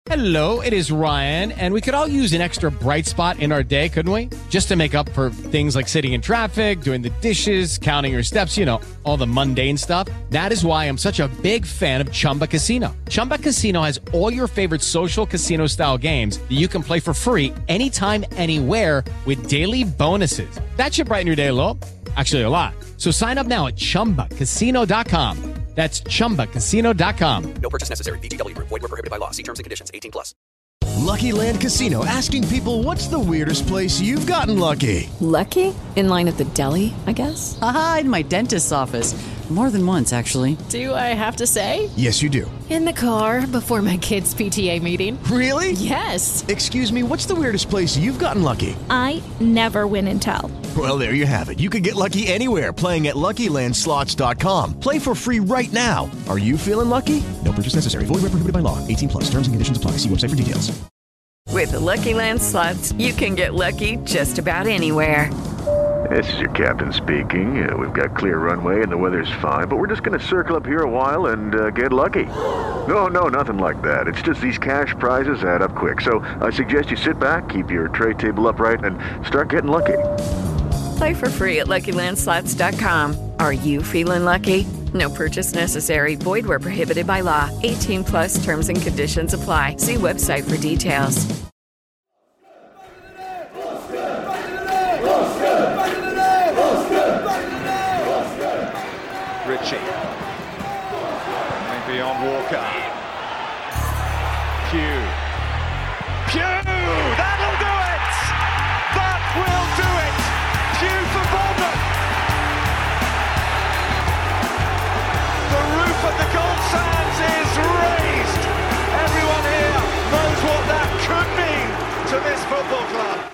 Hello, it is Ryan, and we could all use an extra bright spot in our day, couldn't we? Just to make up for things like sitting in traffic, doing the dishes, counting your steps, you know, all the mundane stuff. That is why I'm such a big fan of Chumba Casino. Chumba Casino has all your favorite social casino-style games that you can play for free anytime, anywhere with daily bonuses. That should brighten your day a little. Actually, a lot. So sign up now at ChumbaCasino.com. That's ChumbaCasino.com. No purchase necessary. VGW Group. Void where prohibited by law. See terms and conditions. 18+. Lucky Land Casino, asking people, what's the weirdest place you've gotten lucky? Lucky? In line at the deli, I guess? Aha, in my dentist's office. More than once, actually. Do I have to say? Yes, you do. In the car before my kids' PTA meeting. Really? Yes. Excuse me, what's the weirdest place you've gotten lucky? I never win and tell. Well, there you have it. You can get lucky anywhere, playing at LuckyLandSlots.com. Play for free right now. Are you feeling lucky? No purchase necessary. Void where prohibited by law. 18+. Terms and conditions apply. See website for details. With the Lucky Land Slots, you can get lucky just about anywhere. This is your captain speaking. We've got clear runway and the weather's fine, but we're just going to circle up here a while and get lucky. No, nothing like that. It's just these cash prizes add up quick. So I suggest you sit back, keep your tray table upright, and start getting lucky. Play for free at LuckyLandSlots.com. Are you feeling lucky? No purchase necessary. Void where prohibited by law. 18+ terms and conditions apply. See website for details. Ritchie. Maybe on Walker. Pugh. That'll do it! That will do it! Pugh for Bournemouth. The roof of the Gold Sands is raised. Everyone here knows what that could mean to this football club.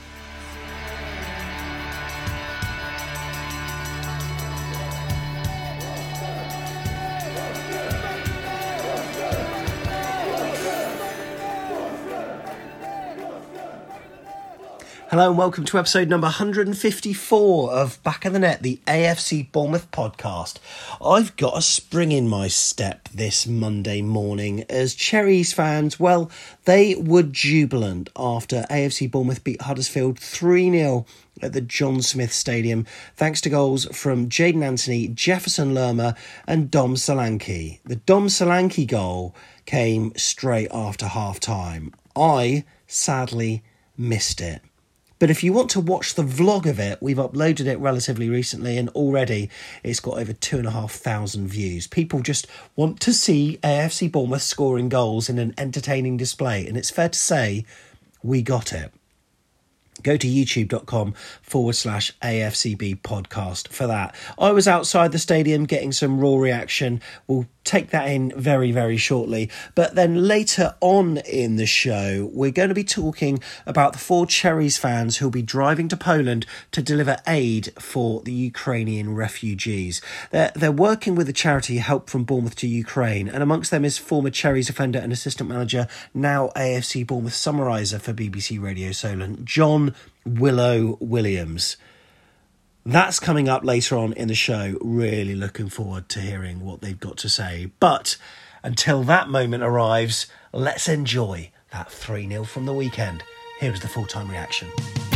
Hello and welcome to episode number 154 of Back of the Net, the AFC Bournemouth podcast. I've got a spring in my step this Monday morning as Cherries fans, well, they were jubilant after AFC Bournemouth beat Huddersfield 3-0 at the John Smith Stadium, thanks to goals from Jayden Anthony, Jefferson Lerma and Dom Solanke. The Dom Solanke goal came straight after half-time. I, sadly, missed it. But if you want to watch the vlog of it, we've uploaded it relatively recently and already it's got over 2,500 views. People just want to see AFC Bournemouth scoring goals in an entertaining display, and it's fair to say we got it. Go to youtube.com/AFCB podcast for that. I was outside the stadium getting some raw reaction. We'll take that in very, very shortly. But then later on in the show, we're going to be talking about the 4 Cherries fans who'll be driving to Poland to deliver aid for the Ukrainian refugees. They're working with the charity Help from Bournemouth to Ukraine, and amongst them is former Cherries defender and assistant manager, now AFC Bournemouth summariser for BBC Radio Solent, John Willow Williams. That's coming up later on in the show. Really looking forward to hearing what they've got to say. But until that moment arrives, let's enjoy that 3-0 from the weekend. Here's the full-time reaction.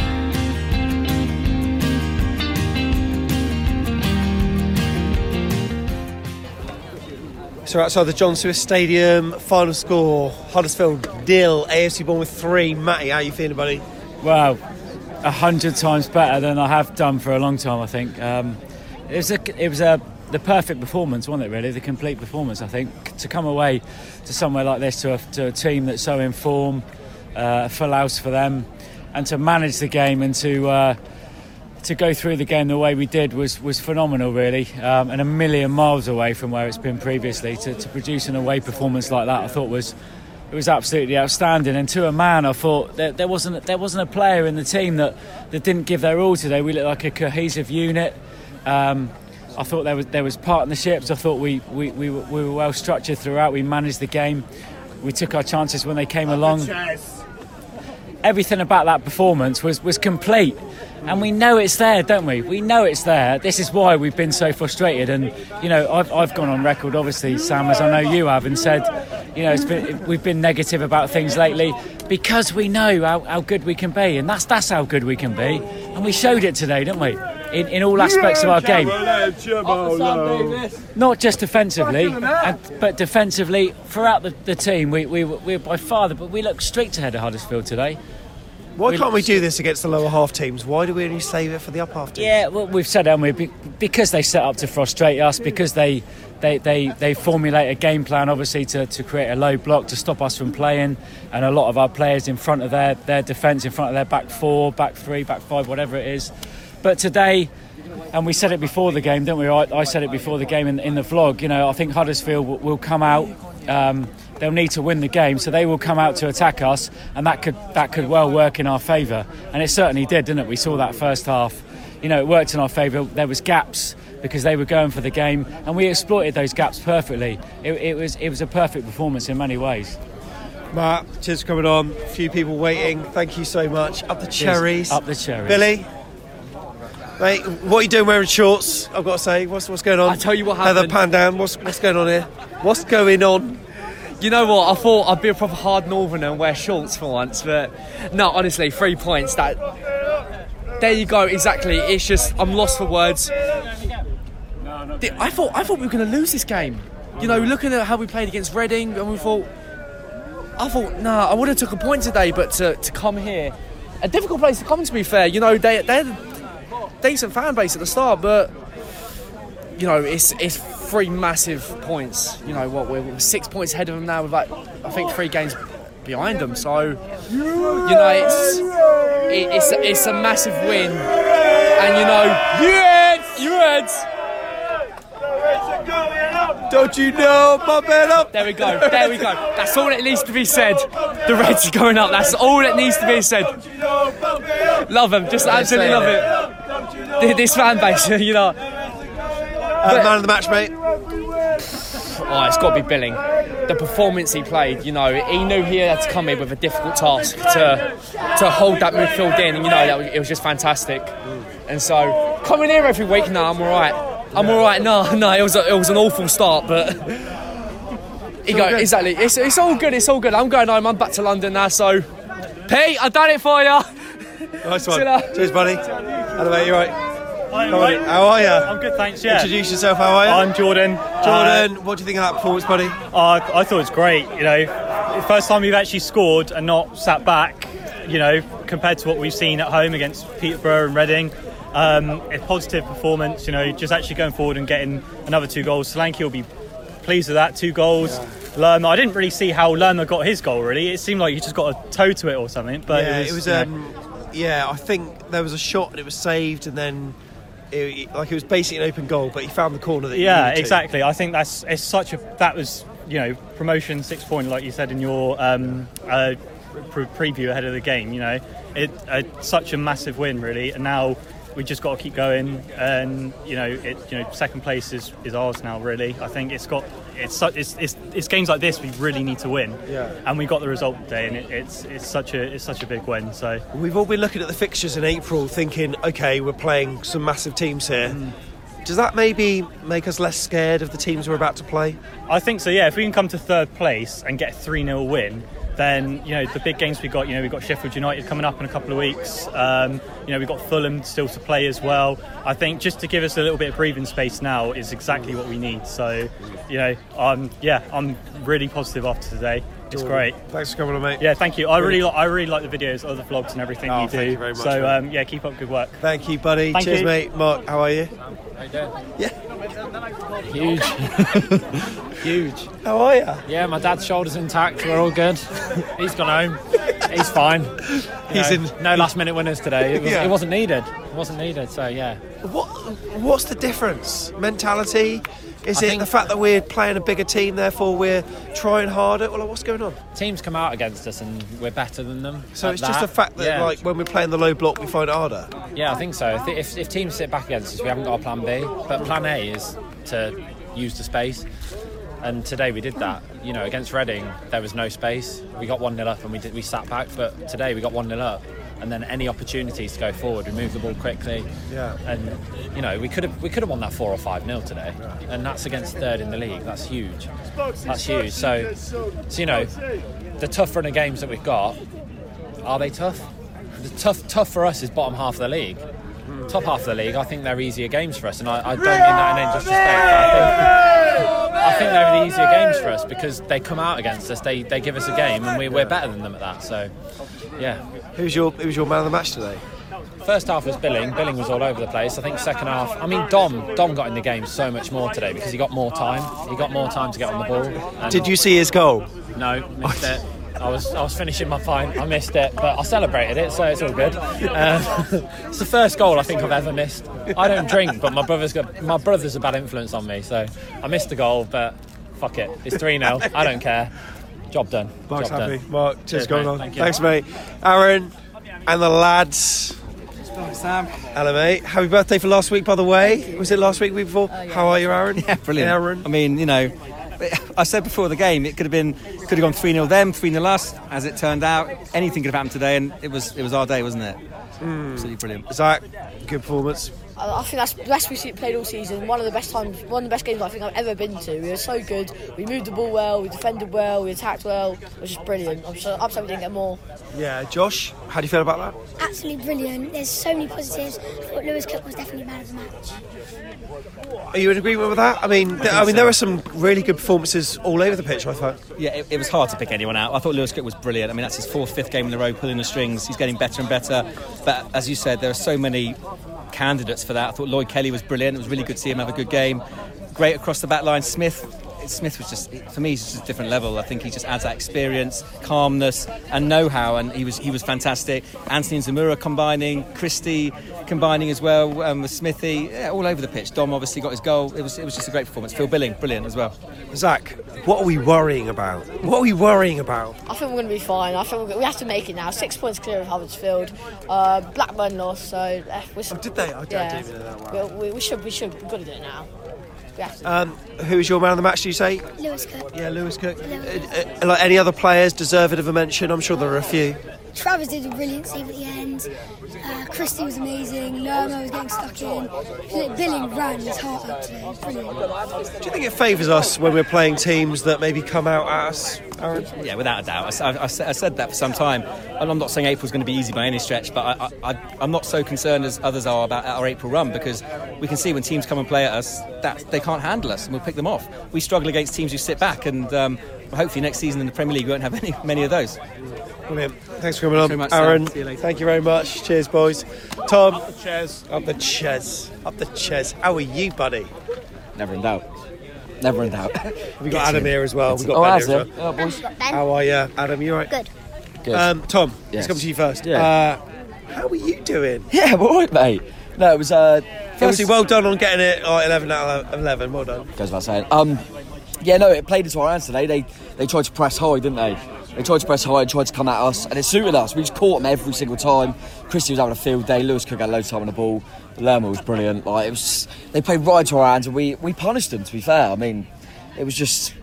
So outside the John Smith Stadium, final score, Huddersfield 0, AFC Bournemouth 3. Matty, how are you feeling, buddy? Wow. 100 times better than I have done for a long time, I think. It was the perfect performance, wasn't it, really? The complete performance, I think. To come away to somewhere like this, to a team that's so in form, a full house for them, and to manage the game and to go through the game the way we did was phenomenal, really. And a million miles away from where it's been previously. To produce an away performance like that, I thought it was absolutely outstanding, and to a man I thought that there wasn't a player in the team that didn't give their all today. We looked like a cohesive unit. I thought there was partnerships. I thought we were well structured throughout. We managed the game. We took our chances when they came along. Everything about that performance was complete. And we know it's there, don't we? We know it's there. This is why we've been so frustrated. And, you know, I've gone on record, obviously, Sam, as I know you have, and said, we've been negative about things lately because we know how good we can be, and that's how good we can be, and we showed it today, didn't we? In all aspects of our game, not just defensively, but defensively throughout the team. We're by far, but we look streets ahead of Huddersfield today. Why can't we do this against the lower half teams? Why do we only save it for the upper half teams? Yeah, well, we've said, haven't we? Because they set up to frustrate us, because they formulate a game plan, obviously, to create a low block to stop us from playing, and a lot of our players in front of their defence, in front of their back four, back three, back five, whatever it is. But today, and we said it before the game, didn't we? I said it before the game in the vlog. I think Huddersfield will come out. They'll need to win the game, so they will come out to attack us, and that could well work in our favour. And it certainly did, didn't it? We saw that first half. It worked in our favour. There was gaps because they were going for the game, and we exploited those gaps perfectly. It was a perfect performance in many ways. Matt, cheers for coming on. A few people waiting. Thank you so much. Up the cherries. Up the cherries. Billy, mate, what are you doing wearing shorts? I've got to say, what's going on? I'll tell you what happened. Heather Pandan, what's going on here? What's going on? You know what? I thought I'd be a proper hard northerner and wear shorts for once, but no, honestly, 3 points. There you go. Exactly. It's just I'm lost for words. I thought we were going to lose this game. Looking at how we played against Reading, and I thought, I would have took a point today, but to come here, a difficult place to come. To be fair, they had a decent fan base at the start, but it's 3 massive points. We're 6 points ahead of them now with I think 3 games behind them. So it's a massive win, and you Reds. Don't you know my bed up? There we go. That's all that needs to be said. The Reds are going up. That's all that needs to be said. Love them. Just absolutely love it. This fan base, man of the match, mate. It's got to be Billing. The performance he played, he knew he had to come in with a difficult task to hold that midfield in, and it was just fantastic. And so coming here every week, I'm all right. No, it was an awful start, but exactly. It's all good. It's all good. I'm going home. I'm back to London now. So, Pete, I've done it for you. Nice one. Cheers, buddy. Hello, mate. You right? Hi, mate. How are you? I'm good, thanks. Yeah. Introduce yourself. How are you? I'm Jordan. What do you think of that performance, buddy? I thought it was great. The first time we've actually scored and not sat back. Compared to what we've seen at home against Peterborough and Reading. A positive performance, just actually going forward and getting another 2 goals. Solanke will be pleased with that. 2 goals. Lerma, I didn't really see how Lerma got his goal, really. It seemed like he just got a toe to it or something. But it was I think there was a shot and it was saved, and then it was basically an open goal, but he found the corner that he needed to. Exactly. I think that was promotion 6 point, like you said in your preview ahead of the game. Such a massive win, really, and now we just got to keep going, and second place is ours now. Really, I think it's games like this we really need to win, and we got the result today, and it's such a big win. So we've all been looking at the fixtures in April, thinking, okay, we're playing some massive teams here. Does that maybe make us less scared of the teams we're about to play? I think so. Yeah, if we can come to 3rd place and get a 3-0 win. Then the big games we've got Sheffield United coming up in a couple of weeks. We've got Fulham still to play as well. I think just to give us a little bit of breathing space now is exactly what we need. So I'm really positive after today. It's great. Thanks for coming on, mate. Yeah, thank you. I really like the videos, other vlogs and everything you do. Thank you very much. So keep up good work. Thank you, buddy. Cheers, mate. Mark, how are you? How you doing? Yeah. Huge. Huge. How are you? Yeah, my dad's shoulder's intact. We're all good. He's gone home. He's fine. No last minute winners today. It wasn't needed. So yeah. What's the difference? Mentality? Is it the fact that we're playing a bigger team, therefore we're trying harder? Well, what's going on? Teams come out against us and we're better than them. So it's just the fact that when we're playing the low block, we find it harder? Yeah, I think so. If teams sit back against us, we haven't got a plan B. But plan A is to use the space. And today we did that. Against Reading, there was no space. We got 1-0 up and we sat back. But today we got 1-0 up and then any opportunities to go forward, we move the ball quickly. Yeah. And you know, we could have won that 4 or 5-0 today, and that's against third in the league. That's huge. That's huge. So you know, the tough run of games that we've got, are they tough? The tough for us is bottom half of the league. Top half of the league, I think they're easier games for us, and I don't mean that in any disrespect. I think they're the easier games for us because they come out against us, they give us a game, and we're better than them at that. So, yeah. Who's your man of the match today? First half was Billing. Billing was all over the place. I think second half, I mean, Dom got in the game so much more today because he got more time. He got more time to get on the ball. Did you see his goal? No, missed it. I was finishing my pint. I missed it, but I celebrated it, so it's all good. It's the first goal I think I've ever missed. I don't drink, but my brother's a bad influence on me, so I missed the goal. But fuck it, it's 3-0. I don't care. Job done. Mark's Job happy. done. Mark, cheers, going on. Thanks, mate. Aaron and the lads. Sam. Hello, mate. Happy birthday for last week, by the way. Was it last week before? Yeah. How are you, Aaron? Yeah, brilliant. Aaron. I mean, you know, I said before the game it could have gone 3-0 them, 3-0 us. As it turned out, anything could have happened today, and it was our day, wasn't it? Absolutely brilliant. Zach, good performance. I think that's the best we've played all season. One of the best games I think I've ever been to. We were so good. We moved the ball well. We defended well. We attacked well. It was just brilliant. I'm so upset we didn't get more. Yeah, Josh, how do you feel about that? Absolutely brilliant. There's so many positives. I thought Lewis Cook was definitely man of the match. Are you in agreement with that? I mean, there were some really good performances all over the pitch, I thought. Yeah, it was hard to pick anyone out. I thought Lewis Cook was brilliant. I mean, that's his 4th, 5th game in a row pulling the strings. He's getting better and better. But as you said, there are so many candidates for that. I thought Lloyd Kelly was brilliant. It was really good to see him have a good game. Great across the back line. Smith was just, for me, he's just a different level. I think he just adds that experience, calmness and know-how, and he was fantastic. Anthony and Zamora combining, Christie combining as well with Smithy, all over the pitch. Dom obviously got his goal. It was just a great performance. Phil Billing, brilliant as well. Zach, what are we worrying about? I think we're going to be fine. I think we have to make it now. 6 points clear of Huddersfield. Blackburn lost, so did they? I didn't even know that. Wow. We should. We've got to do it now. Who's your man of the match, do you say? Lewis Cook. Yeah, Lewis Cook. Like any other players deserving of a mention? I'm sure there are a few. Travers did a brilliant save at the end. Christie was amazing. Lerma was getting stuck in. Billing ran his heart out today. Brilliant. Do you think it favours us when we're playing teams that maybe come out at us, Aaron? Yeah, without a doubt. I said that for some time. And I'm not saying April's going to be easy by any stretch, but I'm not so concerned as others are about our April run, because we can see when teams come and play at us that they can't handle us and we'll pick them off. We struggle against teams who sit back, and hopefully next season in the Premier League we won't have many of those. Brilliant. Thanks for coming on, much, Aaron. See you later. Thank you very much. Cheers, boys. Tom. Up the chairs. Up the chairs. Up the chairs. How are you, buddy? Never in doubt. Never in doubt. We've got Adam here as well. We've got Ben here as well. boys. How are you, Adam? You all right? Good. Tom, Yes. let's come to you first. Yeah. How are you doing? Yeah, we're all right, mate. No, it was... Firstly, well done on getting it 11 out of 11. Well done. Goes without saying. Yeah, no, it played into our hands today. They tried to press high, didn't they? They tried to press high and tried to come at us, and it suited us. We just caught them every single time. Christie was having a field day. Lewis Cook had loads of time on the ball. Lerma was brilliant. They played right into our hands, and we punished them, to be fair. I mean, it was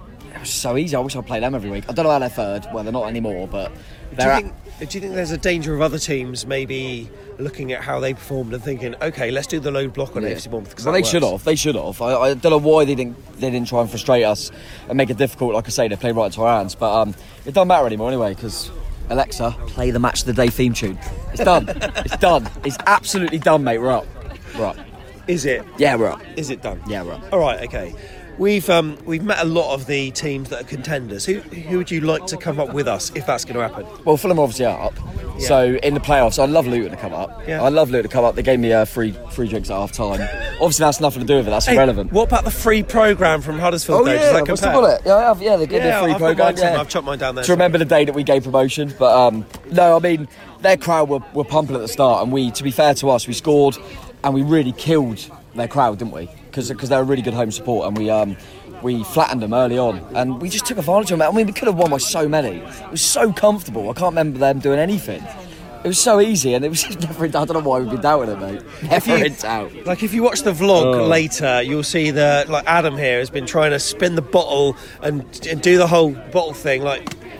so easy. I wish I'd play them every week. I don't know how they're third. Well, they're not anymore, but... Do you think there's a danger of other teams maybe looking at how they performed and thinking, OK, let's do the low block on AFC Bournemouth? Well, they should have. They should have. I don't know why they didn't try and frustrate us and make it difficult. Like I say, they play right into our hands. But it doesn't matter anymore anyway, because Alexa, play the Match of the Day theme tune. It's done. It's done. It's absolutely done, mate. We're up. We're up. Is it? Yeah, we're up. Is it done? Yeah, we're up. All right, OK. We've met a lot of the teams that are contenders. Who would you like to come up with us if that's going to happen? Well, Fulham obviously are up. Yeah. So in the playoffs, I'd love Luton to come up. Yeah. I'd love Luton to come up. They gave me free drinks at half time. Obviously, that's nothing to do with it. That's irrelevant. What about the free programme from Huddersfield? Oh, yeah, I've still got it. Yeah, I have. Yeah, they gave me a free programme. Yeah. I've chopped mine down there. To remember the day that we gave promotion. But no, I mean, their crowd were pumping at the start, and we, to be fair to us, we scored and we really killed their crowd, didn't we? Because they're a really good home support, and we flattened them early on, and we just took advantage of them. I mean, we could have won by so many. It was so comfortable. I can't remember them doing anything. It was so easy, and it was just never. I don't know why we've been doubting it, mate. Never in doubt. Like, if you watch the vlog later, you'll see that Adam here has been trying to spin the bottle and do the whole bottle thing. Like,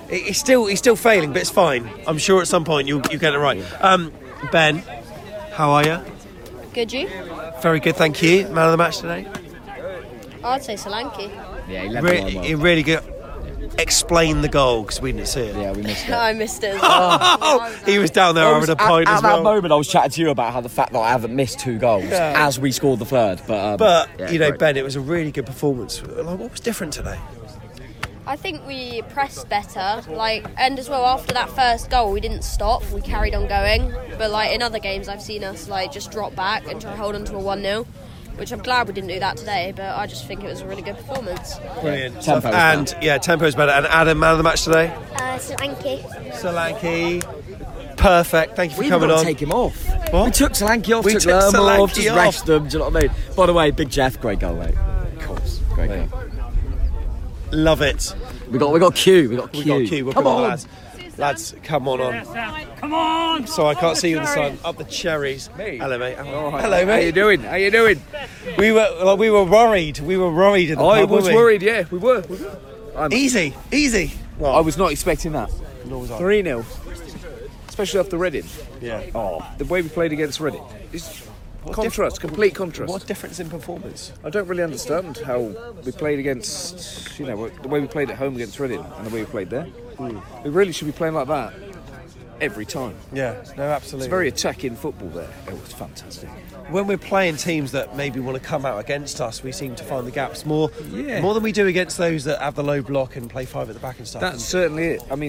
He's still failing, but it's fine. I'm sure at some point you'll get it right. Ben, how are you? Good, you? Very good, thank you. Man of the match today? I'd say Solanke. Yeah, he led the line well. Really good. Explain the goal, because we didn't see it. Yeah, we missed it. I missed it. He was down there having a pint as well. At that moment, I was chatting to you about how the fact that I haven't missed 2 goals as we scored the third. But you know, Ben, it was a really good performance. Like, what was different today? I think we pressed better, and as well after that first goal, we didn't stop. We carried on going. But in other games, I've seen us just drop back and try to hold on to a 1-0. Which I'm glad we didn't do that today, but I just think it was a really good performance. Brilliant. Tempo's better. And Adam, man of the match today? Solanke. Perfect. Thank you for coming on. Take him off. What? We took Solanke off, We took took Lerma Solanke off, just off. rest them. Do you know what I mean? By the way, Big Jeff, great goal, mate. Of course. Great goal. Love it. We got Q. We'll come on, lads, come on. Come on! So I can't see you in the sun. Up the cherries. Hello, mate. Hello, mate. How you doing? We were worried. We were worried in the pub, I was weren't we? worried. Yeah, we were. Easy. I was not expecting that. Nor was I. 3-0, especially after Reading. Yeah. Oh, the way we played against Reading is complete contrast. What difference in performance? I don't really understand how we played against, the way we played at home against Reading and the way we played there. We really should be playing like that every time. Yeah, no, absolutely. It's very attacking football there. It was fantastic. When we're playing teams that maybe want to come out against us, we seem to find the gaps more than we do against those that have the low block and play 5 at the back and stuff. That's certainly it. I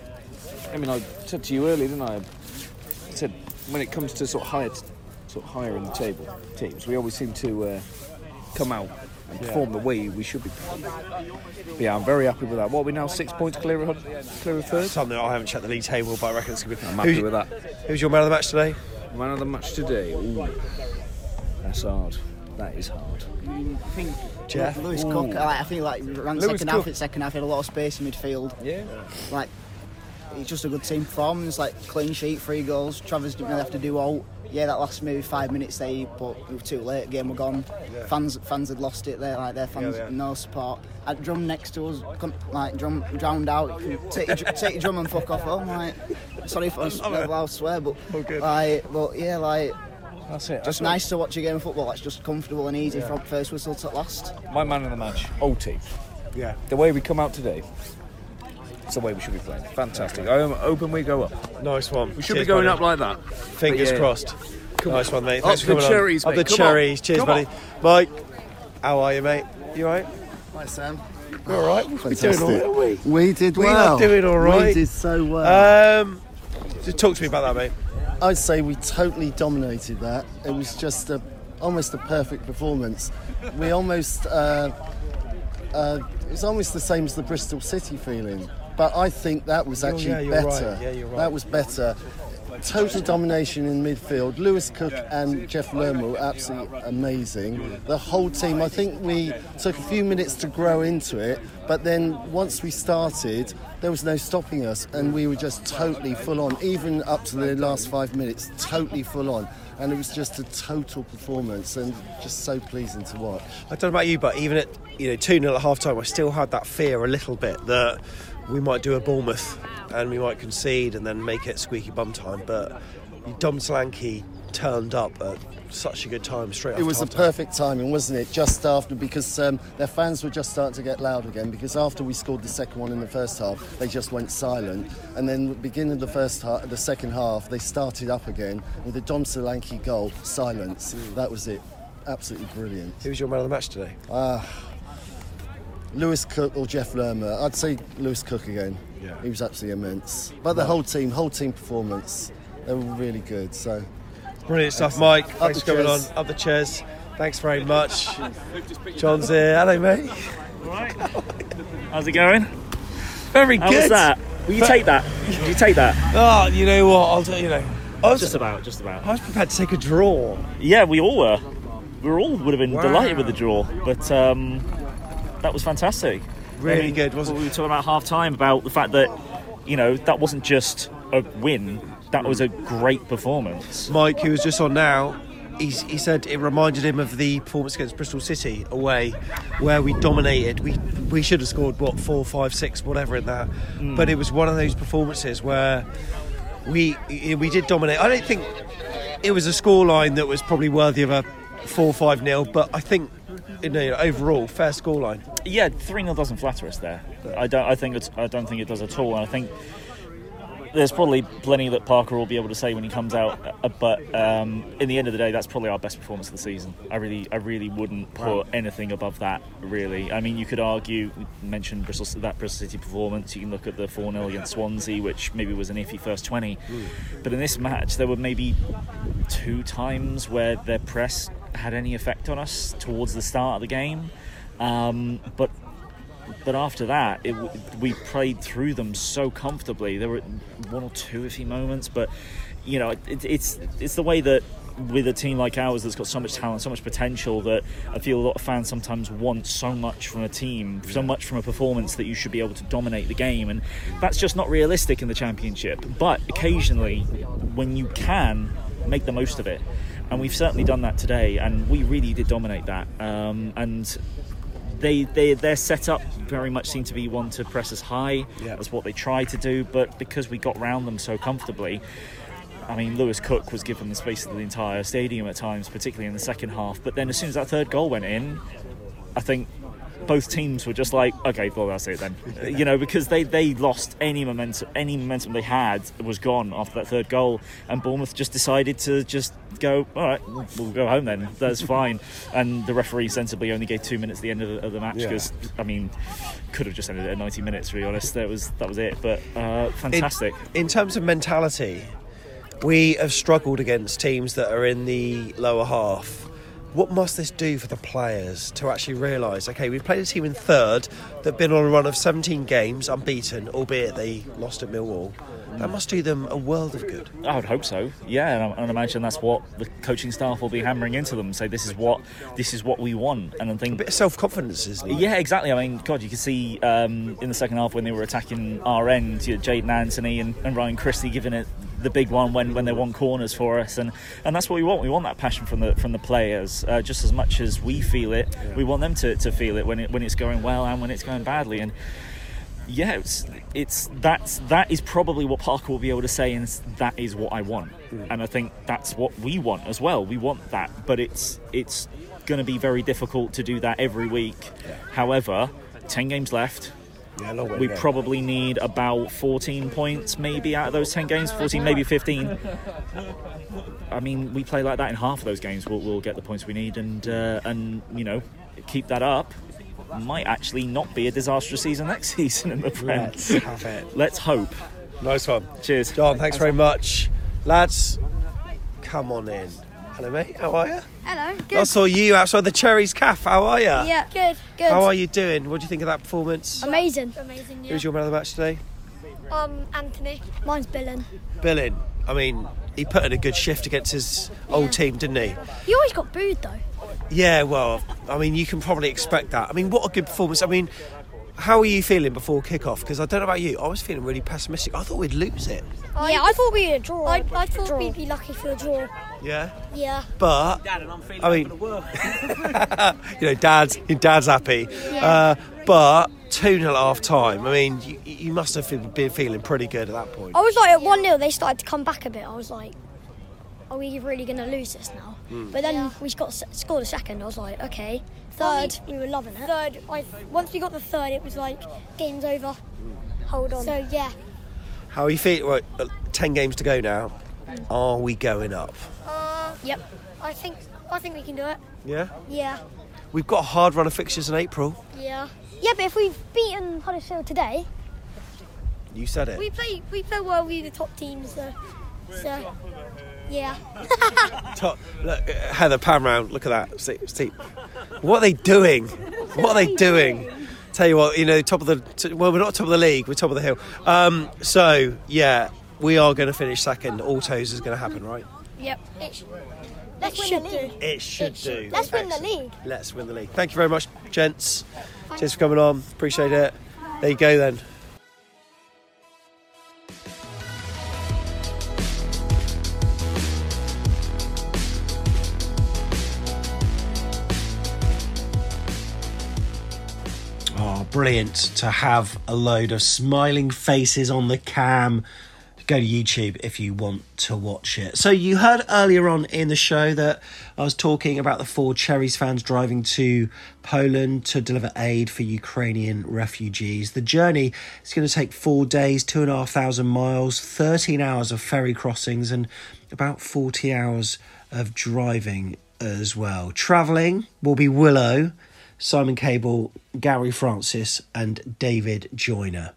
said to you earlier, didn't I? I said when it comes to sort of higher in the table teams, we always seem to come out and perform the way we should be performing. Yeah, I'm very happy with that. What are we now, 6 points clear of third? Something I haven't checked the league table, but I reckon it's going to be. I'm happy with that. Who's your man of the match today? Man of the match today? Ooh, that's hard. That is hard. I think Jeff? Lewis Cook. I think ran second half. In second half, he had a lot of space in midfield. Yeah. It's just a good team performance. Clean sheet, 3 goals. Travers didn't really have to do all. Yeah, that last maybe 5 minutes there, but we were too late. Game were gone. Yeah. Fans had lost it there. Their fans no support. At Drum next to us, Drum drowned out. Take your drum and fuck off. Sorry if I swear, but that's it. Just nice to watch a game of football. It's just comfortable and easy from first whistle to last. My man of the match, old team. Yeah. The way we come out today. It's the way we should be playing. Fantastic. I am hoping we go up. Nice one. We should be going up like that. Fingers crossed. Nice one, mate. Thanks Up for coming the cherries, on. mate. Up the Come cherries. on. Cheers, Come buddy. on. Mike, how are you, mate? You all right? Hi, Sam. We're all right. We're doing all right, aren't we? We did We well. are doing all right. We did so well. Just talk to me about that, mate. I'd say we totally dominated that. It was just almost a perfect performance. We almost it was almost the same as the Bristol City feeling, but I think that was actually you're better. Right. Yeah, you're right. That was better. Total domination in midfield. Lewis Cook and Jeff Lerma were absolutely amazing. The whole team, I think we took a few minutes to grow into it, but then once we started, there was no stopping us, and we were just totally full on, even up to the last 5 minutes, totally full on. And it was just a total performance and just so pleasing to watch. I don't know about you, but even at 2-0 at half time, I still had that fear a little bit that we might do a Bournemouth and we might concede and then make it squeaky bum time. But Dom Solanke turned up at such a good time straight after. It was the perfect timing, wasn't it? Just after, because their fans were just starting to get loud again, because after we scored the second one in the first half, they just went silent, and then beginning of the second half, they started up again with the Dom Solanke goal. Silence. That was it. Absolutely brilliant. Who was your man of the match today? Lewis Cook or Jeff Lerma. I'd say Lewis Cook again. Yeah. He was absolutely immense. But the whole team performance, they were really good. So. Brilliant stuff, Mike. Thanks for coming on. Up the chairs. Thanks very much. John's here. Hello, mate. All right. How's it going? Very good. How was that? Will you take that? Will you take that? Oh, you know what? I'll tell you. Just about. I was prepared to take a draw. Yeah, we all were. We would have been delighted with the draw, but that was fantastic. Really good, wasn't it? We were talking about half time about the fact that that wasn't just a win. That was a great performance. Mike, who was just on now, he said it reminded him of the performance against Bristol City away, where we dominated. We should have scored 4, 5, 6, whatever in that, but it was one of those performances where we did dominate. I don't think it was a scoreline that was probably worthy of a 4-5-0, but I think overall fair scoreline. Yeah, 3-0 doesn't flatter us there. I don't think it does at all, and I think there's probably plenty that Parker will be able to say when he comes out, but in the end of the day, that's probably our best performance of the season. I really wouldn't put anything above that, really. I mean, you could argue, we mentioned Bristol City performance, you can look at the 4-0 against Swansea, which maybe was an iffy first 20, but in this match there were maybe 2 times where their press had any effect on us towards the start of the game, but after that, we played through them so comfortably. There were 1 or 2 iffy moments, but it's the way that with a team like ours that's got so much talent, so much potential, that I feel a lot of fans sometimes want so much from a team, so much from a performance, that you should be able to dominate the game, and that's just not realistic in the Championship. But occasionally, when you can, make the most of it, and we've certainly done that today, and we really did dominate that, and their setup very much seemed to be one to press us high. That's what they tried to do, but because we got round them so comfortably, I mean, Lewis Cook was given the space of the entire stadium at times, particularly in the second half, but then as soon as that third goal went in, I think both teams were just like, okay, well, that's it then. Because they lost any momentum they had was gone after that third goal, and Bournemouth just decided to just go, all right, we'll go home then, that's fine. And the referee sensibly only gave 2 minutes at the end of the match, because I mean, could have just ended it at 90 minutes, to be honest. That was it, but fantastic. In terms of mentality, we have struggled against teams that are in the lower half. What must this do for the players to actually realise, okay, we've played a team in third that have been on a run of 17 games unbeaten, albeit they lost at Millwall. That must do them a world of good. I would hope so, yeah, and I imagine that's what the coaching staff will be hammering into them, say this is what we want. And I think a bit of self-confidence, isn't it? Yeah, exactly. I mean, God, you could see in the second half when they were attacking our end, Jayden Anthony and Ryan Christie giving it the big one when they won corners for us, and that's what we want. We want that passion from the players, just as much as we feel it. We want them to feel it when it's going well and when it's going badly. And yeah, that is probably what Parker will be able to say, and that is what I want. And I think that's what we want as well. We want that, but it's going to be very difficult to do that every week. However, 10 games left. We probably need about 14 points maybe out of those 10 games, 14, maybe 15. I mean, we play like that in half of those games, we'll get the points we need, and keep that up. Might actually not be a disastrous season next season in the Prem. Let's have it. Let's hope. Nice one. Cheers. John, thanks very much. Lads, come on in. Hello, mate. How are you? Hello. Good. I saw you outside the Cherries Cafe. How are you? Yeah, good. How are you doing? What do you think of that performance? Amazing. Yeah. Who's your man of the match today? Anthony. Mine's Billin. Billin. I mean, he put in a good shift against his old team, didn't he? He always got booed though. Yeah, well, I mean, you can probably expect that. I mean, what a good performance. I mean, how were you feeling before kick-off? Because I don't know about you, I was feeling really pessimistic. I thought we'd lose it. I thought we'd a draw. I thought we'd be lucky for a draw. Yeah? Yeah. But, I mean, Dad's happy. Yeah. But 2-0 at half-time, I mean, you must have been feeling pretty good at that point. I was like, at 1-0, they started to come back a bit. I was like, are we really going to lose this now? But then we scored a second. I was like, okay. Third, we were loving it. Third, once we got the third, it was like, game's over. Hold on. So, yeah. How are you feeling? Right, 10 games to go now. Are we going up? Yep. I think we can do it. Yeah? Yeah. We've got a hard run of fixtures in April. Yeah. Yeah, but if we've beaten Huddersfield today... You said it. We play well with the top teams, so yeah. Look, Heather, pan round. Look at that. See. What are they doing? What are they doing? Tell you what, top of the... Well, we're not top of the league. We're top of the hill. So, yeah, we are going to finish second. Autos is going to happen, right? Yep. Let's win the league. It should do. Let's win the league. Let's win the league. Thank you very much, gents. Cheers for coming on. Appreciate it. There you go, then. brilliant to have a load of smiling faces on the cam. Go to YouTube if you want to watch it. So you heard earlier on in the show that I was talking about the 4 Cherries fans driving to Poland to deliver aid for Ukrainian refugees. The journey is going to take 4 days, 2,500 miles, 13 hours of ferry crossings and about 40 hours of driving as well. Travelling will be Willow, Simon Cable, Gary Francis and David Joyner.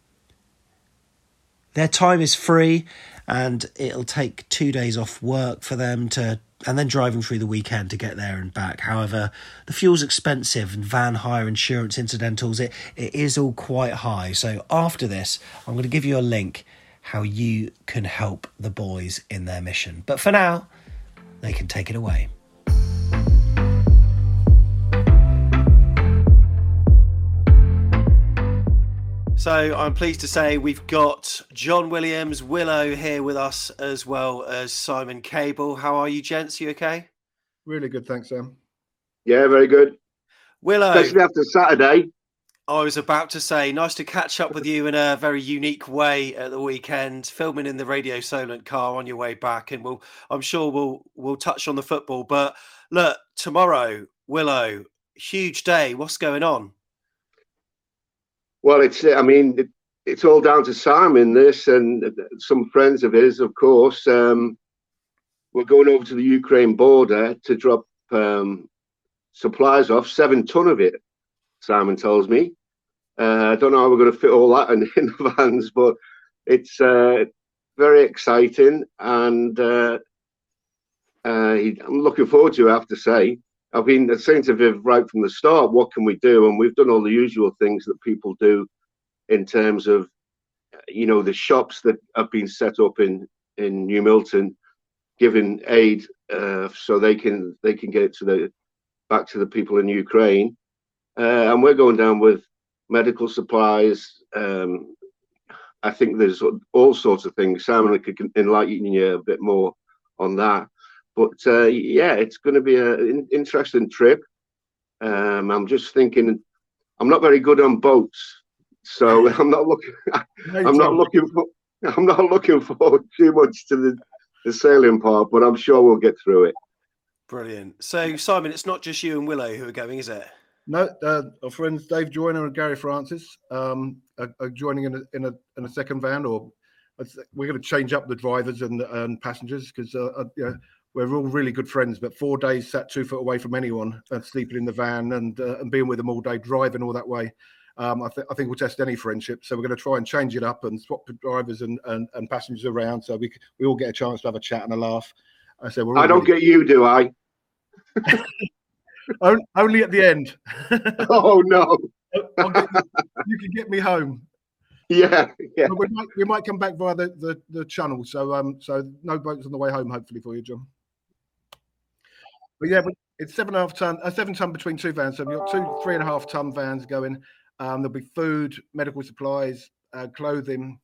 Their time is free and it'll take 2 days off work for them and then driving through the weekend to get there and back. However, the fuel's expensive and van hire, insurance, incidentals, it is all quite high. So after this, I'm going to give you a link how you can help the boys in their mission. But for now, they can take it away. So I'm pleased to say we've got John Williams, Willow here with us, as well as Simon Cable. How are you, gents? You okay? Really good, thanks, Sam. Yeah, very good. Willow. Especially after Saturday. I was about to say, nice to catch up with you in a very unique way at the weekend, filming in the Radio Solent car on your way back, and I'm sure we'll touch on the football. But look, tomorrow, Willow, huge day. What's going on? Well, it's all down to Simon, this, and some friends of his, of course. We're going over to the Ukraine border to drop supplies off, 7 ton of it, Simon tells me. I don't know how we're going to fit all that in the vans, but it's very exciting, and I'm looking forward to it, I have to say. I've been saying to Viv right from the start, what can we do? And we've done all the usual things that people do in terms of, the shops that have been set up in New Milton, giving aid so they can get it back to the people in Ukraine. And we're going down with medical supplies. I think there's all sorts of things. Simon could enlighten you a bit more on that. But it's going to be an interesting trip. I'm just thinking, I'm not very good on boats, so I'm not looking forward too much to the sailing part. But I'm sure we'll get through it. Brilliant. So Simon, it's not just you and Willow who are going, is it? No, our friends Dave Joyner and Gary Francis are joining in a second van, or we're going to change up the drivers and passengers because we're all really good friends, but 4 days sat 2 foot away from anyone, sleeping in the van and being with them all day, driving all that way. I think we'll test any friendship. So we're going to try and change it up and swap the drivers and passengers around so we all get a chance to have a chat and a laugh. I don't get you, do I? Only at the end. Oh, no. You can get me home. Yeah. We might come back via the channel. So no boats on the way home, hopefully, for you, John. But it's 7 ton between 2 vans. So we've got 2 3.5 ton vans going. There'll be food, medical supplies, clothing,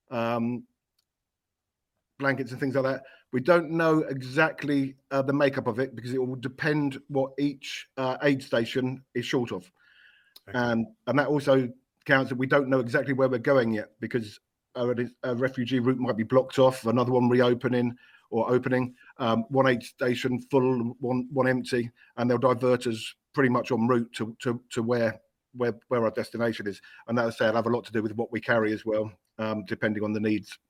blankets and things like that. We don't know exactly the makeup of it because it will depend what each aid station is short of. Okay. And that also counts that we don't know exactly where we're going yet because a refugee route might be blocked off, another one reopening or opening, one aid station full, one empty, and they'll divert us pretty much en route to where our destination is. And as I say, it'll have a lot to do with what we carry as well, depending on the needs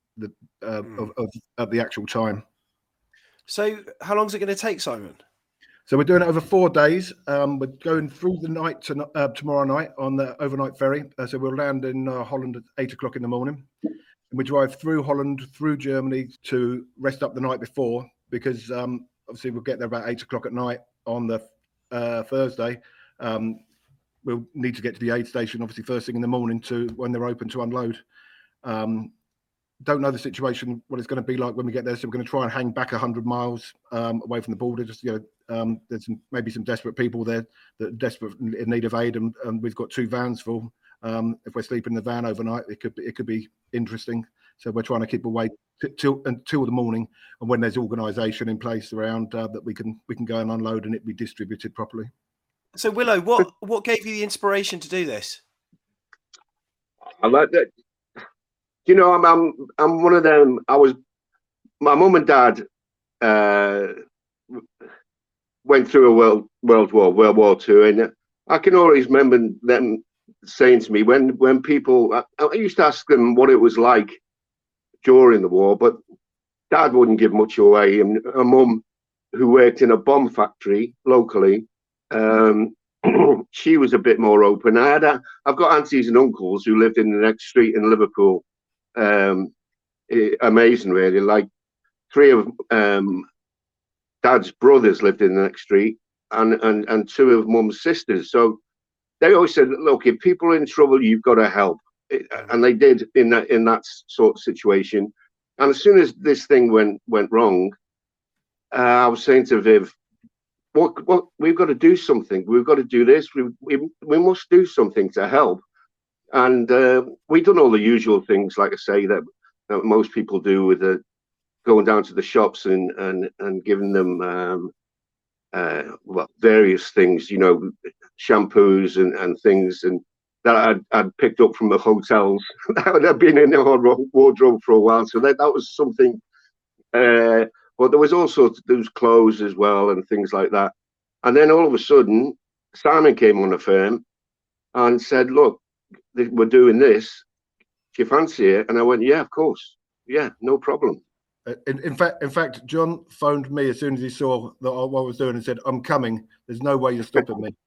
of the actual time. So how long is it going to take, Simon? So we're doing it over 4 days. We're going through the night to tomorrow night on the overnight ferry. So we'll land in Holland at 8 o'clock in the morning. And we drive through Holland, through Germany to rest up the night before because obviously we'll get there about 8 o'clock at night on the Thursday. We'll need to get to the aid station, obviously, first thing in the morning to when they're open to unload. Don't know the situation, what it's going to be like when we get there. So we're going to try and hang back 100 miles away from the border. Just, there's maybe some desperate people there that are desperate in need of aid. And we've got 2 vans full. If we're sleeping in the van overnight, it could be interesting. So we're trying to keep away till the morning. And when there's organisation in place around that we can go and unload and it be distributed properly. So Willow, what gave you the inspiration to do this? I like that. You know, I'm one of them. My mum and dad went through a World War II, and I can always remember them saying to me when people, I used to ask them what it was like during the war, but Dad wouldn't give much away. And a mum who worked in a bomb factory locally, she was a bit more open. I've got aunties and uncles who lived in the next street in Liverpool. Amazing, really. Like 3 of Dad's brothers lived in the next street, and 2 of Mum's sisters. So they always said, look, if people are in trouble, you've got to help. And they did in that sort of situation. And as soon as this thing went wrong, I was saying to Viv, what we've got to do something. We've got to do this. We must do something to help. And we've done all the usual things, like I say, that most people do with going down to the shops and giving them various things, you know, shampoos and things, and that I'd picked up from the hotels that had been in our wardrobe for a while. So that was something. But there was also those clothes as well and things like that. And then all of a sudden, Simon came on the firm and said, look, we're doing this. Do you fancy it? And I went, yeah, of course. Yeah, no problem. In fact, John phoned me as soon as he saw that what I was doing and said, I'm coming. There's no way you're stopping me.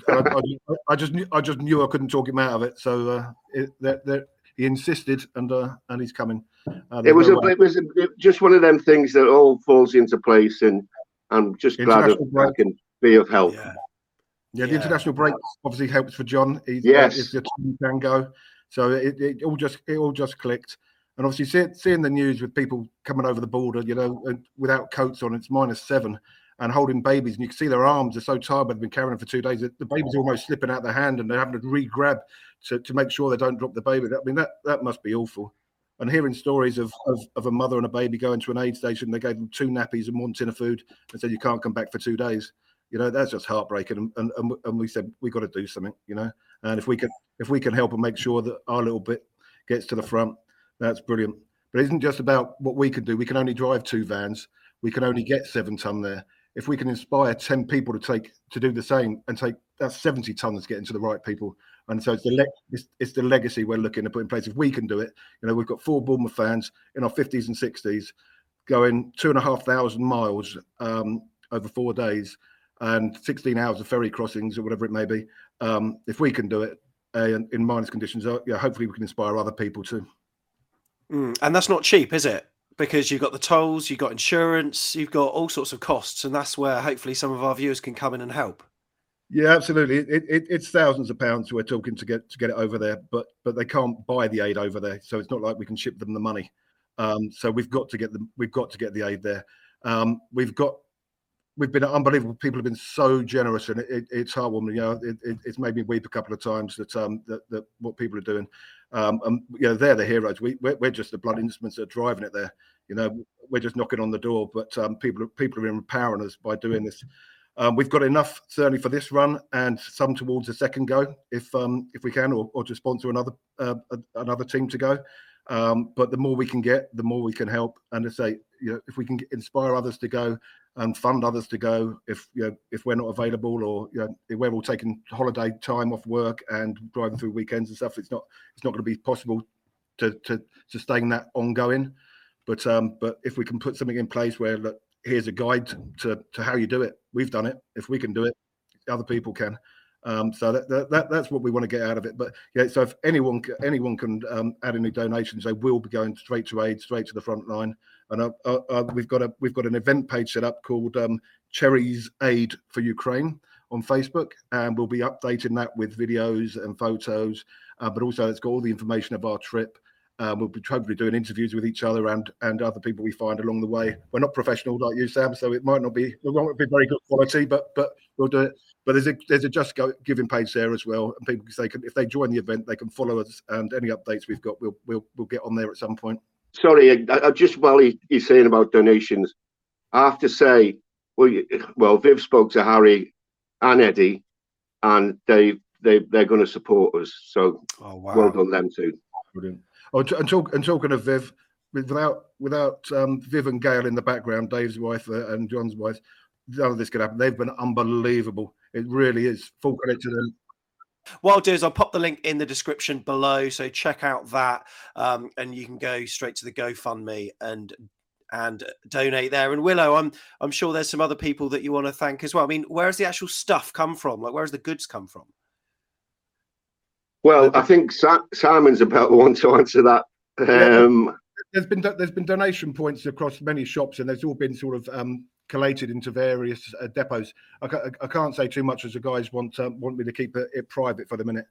I just knew I couldn't talk him out of it. So he insisted, and he's coming. It was just one of them things that all falls into place, and I'm just glad I can be of help. Yeah, the international break obviously helps for John. Yes, the team can go. So it all just clicked. And obviously seeing the news with people coming over the border, you know, without coats on, it's -7, and holding babies, and you can see their arms are so tired, but they've been carrying them for 2 days. The baby's almost slipping out their hand, and they're having to re-grab to make sure they don't drop the baby. I mean, that must be awful. And hearing stories of a mother and a baby going to an aid station, they gave them 2 nappies and 1 tin of food and said, you can't come back for 2 days. You know, that's just heartbreaking. And we said, we got to do something, you know. And if we can help and make sure that our little bit gets to the front, that's brilliant. But it isn't just about what we can do. We can only drive 2 vans. We can only get 7 ton there. If we can inspire 10 people to do the same and that's 70 tons getting to the right people. And so it's the legacy we're looking to put in place. If we can do it, you know, we've got 4 Bournemouth fans in our 50s and 60s going 2,500 miles over 4 days and 16 hours of ferry crossings or whatever it may be. If we can do it in minus conditions, hopefully we can inspire other people too. And that's not cheap, is it? Because you've got the tolls, you've got insurance, you've got all sorts of costs, and that's where hopefully some of our viewers can come in and help. Yeah, absolutely. It's thousands of pounds we're talking to get it over there, but they can't buy the aid over there, so it's not like we can ship them the money. So we've got to get the aid there. We've been unbelievable. People have been so generous, and it's heartwarming. You know, it's made me weep a couple of times that what people are doing. And you know, they're the heroes. We're just the blood instruments that are driving it there. You know, we're just knocking on the door, but people are empowering us by doing this. We've got enough certainly for this run, and some towards the second go, if we can, or to sponsor another team to go. But the more we can get, the more we can help. And to say, you know, if we can inspire others to go and fund others to go, if we're not available, or you know, if we're all taking holiday time off work and driving through weekends and stuff, it's not going to be possible to sustain that ongoing. But if we can put something in place where, look, here's a guide to how you do it. We've done it. If we can do it, other people can. So that's what we want to get out of it. But yeah, so if anyone can add any donations, they will be going straight to aid, straight to the front line. And we've got an event page set up called Cherries Aid for Ukraine on Facebook, and we'll be updating that with videos and photos. But also, it's got all the information of our trip. We'll be hopefully doing interviews with each other and other people we find along the way. We're not professional like you, Sam, so it won't be very good quality, but we'll do it. But there's a Just Giving page there as well, and people if they join the event, they can follow us, and any updates we've got, we'll get on there at some point. Sorry, I just while he's saying about donations, I have to say, well, Viv spoke to Harry and Eddie, and they're going to support us. So well done them too. Brilliant. Oh, and talking of Viv, without Viv and Gail in the background, Dave's wife and John's wife, none of this could happen. They've been unbelievable. It really is. Full credit to them. What I'll do is I'll pop the link in the description below, so check out that, and you can go straight to the GoFundMe and donate there. And Willow, I'm sure there's some other people that you want to thank as well. I mean, where does the actual stuff come from? Like, where does the goods come from? Well, I think Simon's about the one to answer that. There's been donation points across many shops, and there's all been sort of collated into various depots. I can't say too much as the guys want me to keep it private for the minute.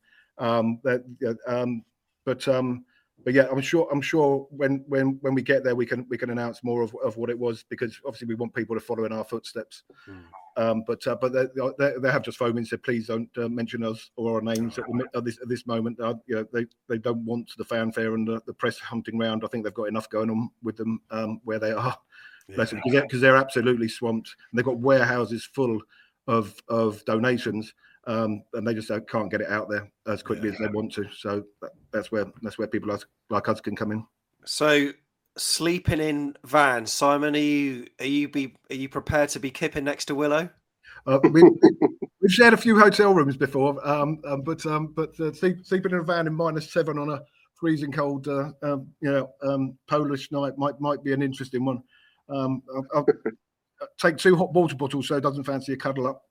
But yeah, I'm sure when we get there, we can announce more of what it was, because obviously we want people to follow in our footsteps. But they have just phoned me and said, please don't mention us or our names at this moment. They don't want the fanfare and the press hunting round. I think they've got enough going on with them where they are. Because they're absolutely swamped, and they've got warehouses full of donations, and they just can't get it out there as quickly as they want to. So that's where people like us can come in. So sleeping in vans, Simon, are you prepared to be kipping next to Willow? We've shared a few hotel rooms before, but sleeping in a van in -7 on a freezing cold, Polish night might be an interesting one. I'll take 2 hot water bottles so it doesn't fancy a cuddle up.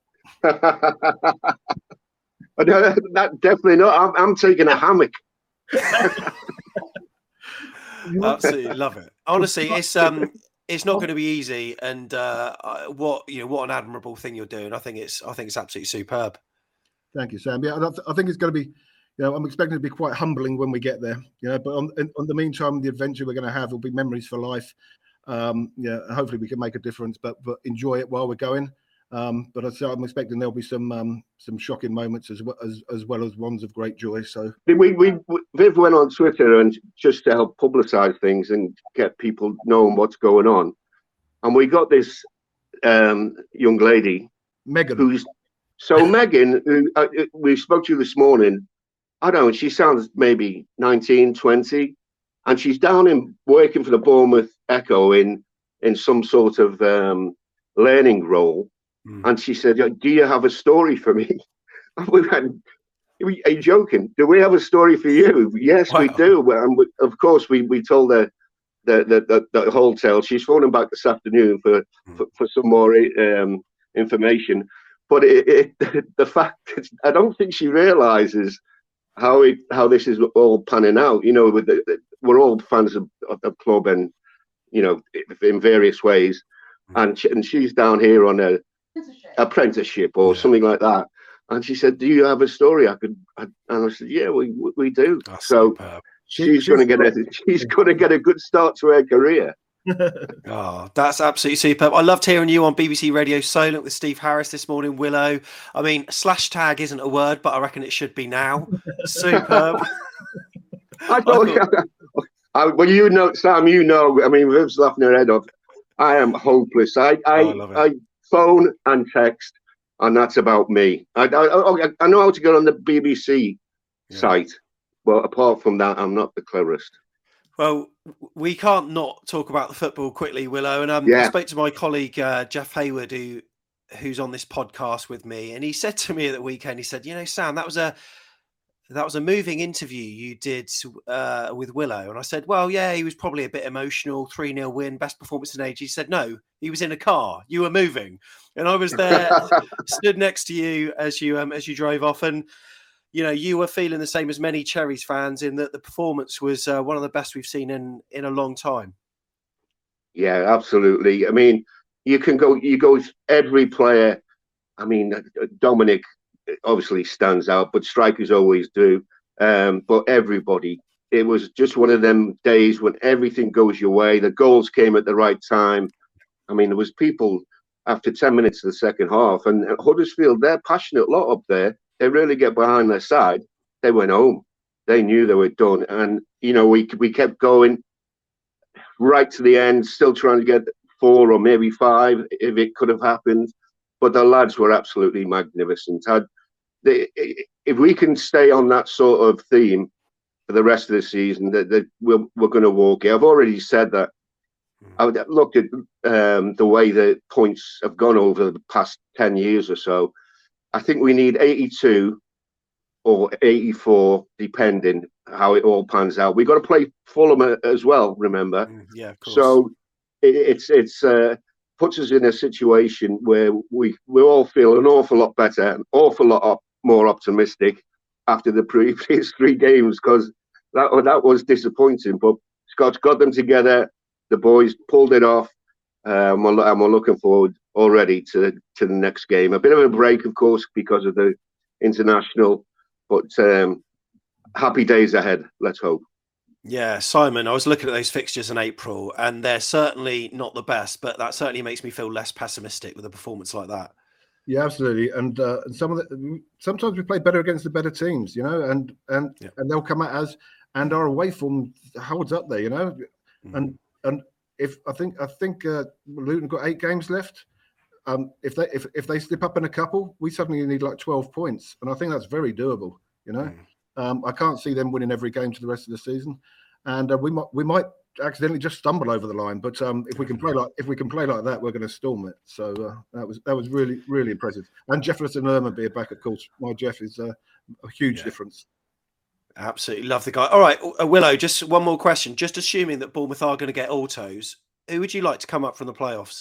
No, that definitely not. I'm taking a hammock. Absolutely love it. Honestly, it's not going to be easy, and what an admirable thing you're doing. I think it's absolutely superb. Thank you, Sam. Yeah, I think it's going to be. I'm expecting it to be quite humbling when we get there. But on the meantime, the adventure we're going to have will be memories for life. Hopefully we can make a difference, but enjoy it while we're going. But I'm expecting there'll be some shocking moments as well as ones of great joy. So Viv went on Twitter and just to help publicise things and get people knowing what's going on, and we got this young lady, Megan. Megan, who we spoke to this morning. I don't know. She sounds maybe 19, 20. And she's down in working for the Bournemouth Echo in some sort of learning role. And she said, "Do you have a story for me?" And we went, "Are you joking? Do we have a story for you?" Yes, we do. And of course, we told her the whole tale. She's phoning back this afternoon for some more information. But the fact is, I don't think she realises how this is all panning out. We're all fans of the club, and in various ways, and she's down here on a apprenticeship or something like that. And she said, "Do you have a story I could?" And I said, "Yeah, we do." That's so superb. she's going to get a good start to her career. Oh, that's absolutely superb. I loved hearing you on BBC Radio Solent with Steve Harris this morning, Willow. I mean, #tag isn't a word, but I reckon it should be now. Superb. Well, Sam, I mean, Viv's laughing her head off. I am hopeless. I phone and text, and that's about me. I know how to get on the BBC site. Well, apart from that, I'm not the cleverest. Well, we can't not talk about the football quickly, Willow. And I spoke to my colleague, Jeff Hayward, who's on this podcast with me. And he said to me at the weekend, he said, Sam, that was a moving interview you did with Willow. And I said, well, yeah, he was probably a bit emotional, 3-0 win, best performance in age. He said, no, he was in a car. You were moving. And I was there, stood next to you as you drove off. And you were feeling the same as many Cherries fans in that the performance was one of the best we've seen in a long time. Yeah, absolutely. I mean, you go with every player. I mean, Dominic obviously stands out, but strikers always do. But everybody, it was just one of them days when everything goes your way. The goals came at the right time. I mean, there was people after 10 minutes of the second half, and Huddersfield, they're passionate lot up there. They really get behind their side. They went home. They knew they were done. And, we kept going right to the end, still trying to get 4 or maybe 5 if it could have happened. But the lads were absolutely magnificent. if we can stay on that sort of theme for the rest of the season, that we're going to walk it. I've already said that. I looked at the way the points have gone over the past 10 years or so. I think we need 82 or 84, depending how it all pans out. We've got to play Fulham as well, remember? Yeah, of course. So it's puts us in a situation where we all feel an awful lot better, an awful lot more optimistic after the previous 3 games, because that was disappointing. But Scott's got them together. The boys pulled it off, and we're looking forward already to the next game. A bit of a break, of course, because of the international, but happy days ahead. Let's hope. Yeah, Simon, I was looking at those fixtures in April, and they're certainly not the best, but that certainly makes me feel less pessimistic with a performance like that. Yeah, absolutely. And sometimes we play better against the better teams, you know, and they'll come at us, and our away form holds up there, you know, and if I think Luton got 8 games left. If they slip up in a couple, we suddenly need like 12 points, and I think that's very doable, you know. I can't see them winning every game to the rest of the season, and we might accidentally just stumble over the line. But if we can play like that, we're going to storm it. So that was really, really impressive. And Jefferson Lerma being back, of course. My Jeff is a huge difference. Absolutely love the guy. All right, Willow, just one more question. Just assuming that Bournemouth are going to get autos, who would you like to come up from the playoffs?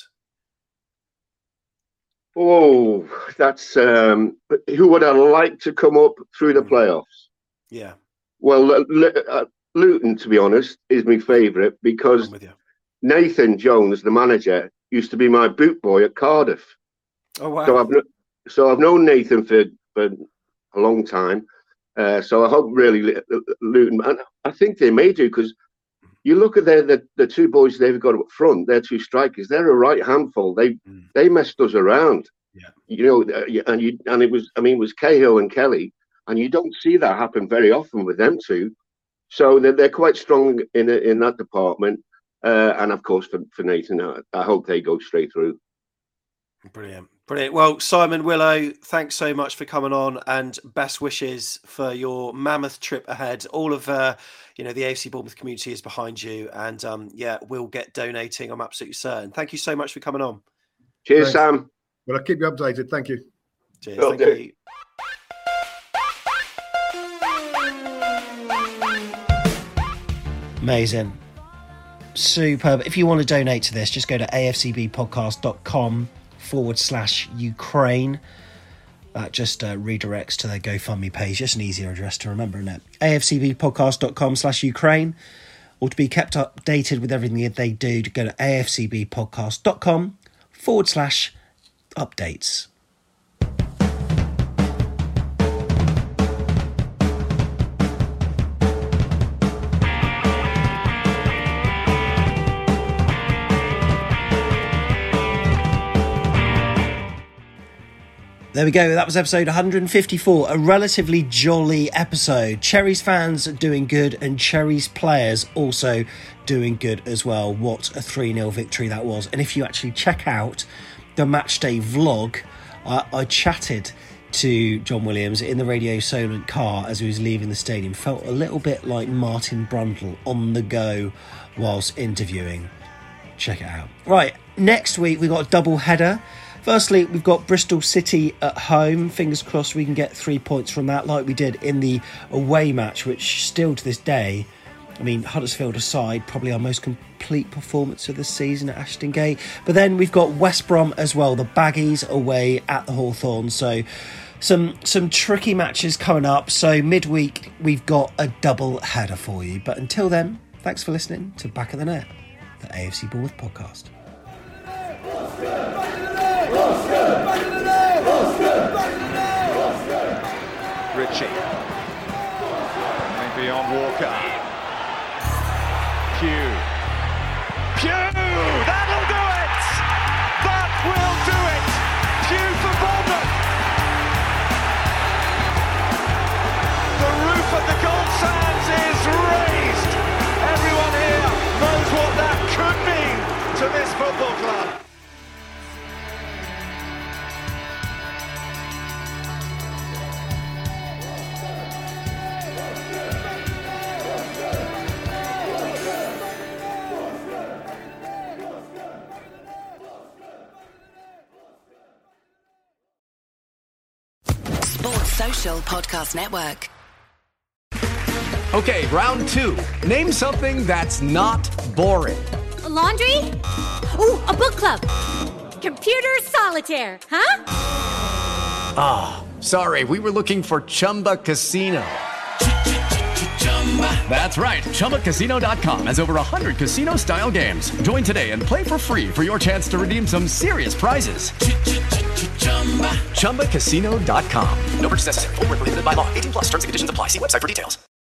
Oh, that's who would I like to come up through the playoffs? Yeah. Well, Luton, to be honest, is my favourite because Nathan Jones, the manager, used to be my boot boy at Cardiff. Oh, wow. So I've known Nathan for a long time. So I hope really Luton, and I think they may do, because you look at the 2 boys they've got up front, their 2 strikers, they're a right handful. They messed us around. Yeah. You know, and it was Cahill and Kelly. And you don't see that happen very often with them 2. So they're quite strong in that department. And, of course, for Nathan, I hope they go straight through. Brilliant. Well, Simon, Willow, thanks so much for coming on, and best wishes for your mammoth trip ahead. All of the AFC Bournemouth community is behind you, and we'll get donating, I'm absolutely certain. Thank you so much for coming on. Cheers, Sam. Well, I'll keep you updated. Thank you. Cheers. Thank you. Amazing. Superb. If you want to donate to this, just go to afcbpodcast.com/Ukraine. That just redirects to their GoFundMe page. Just an easier address to remember, isn't it? afcbpodcast.com/Ukraine. Or to be kept updated with everything that they do, to go to afcbpodcast.com/updates. There we go. That was episode 154, a relatively jolly episode. Cherries fans doing good, and Cherries players also doing good as well. What a 3-0 victory that was. And if you actually check out the matchday vlog, I chatted to John Williams in the Radio Solent car as he was leaving the stadium. Felt a little bit like Martin Brundle on the go whilst interviewing. Check it out. Right, next week we've got a double header. Firstly, we've got Bristol City at home. Fingers crossed we can get 3 points from that like we did in the away match, which still to this day, I mean, Huddersfield aside, probably our most complete performance of the season at Ashton Gate. But then we've got West Brom as well, the Baggies away at the Hawthorns. So some tricky matches coming up. So midweek, we've got a double header for you. But until then, thanks for listening to Back of the Net, the AFC Bournemouth podcast. Ritchie. Maybe on Walker. Pugh. That'll do it! That will do it! Pugh for Bournemouth. The roof of the Gold Sands is raised. Everyone here knows what that could mean to this football club. Social Podcast Network. Okay, round 2. Name something that's not boring. A laundry? Ooh, a book club. Computer solitaire, huh? Ah, oh, sorry, we were looking for Chumba Casino. That's right, ChumbaCasino.com has over 100 casino-style games. Join today and play for free for your chance to redeem some serious prizes. ChumbaCasino.com. No purchase necessary. Void where prohibited by law. 18+ terms and conditions apply. See website for details.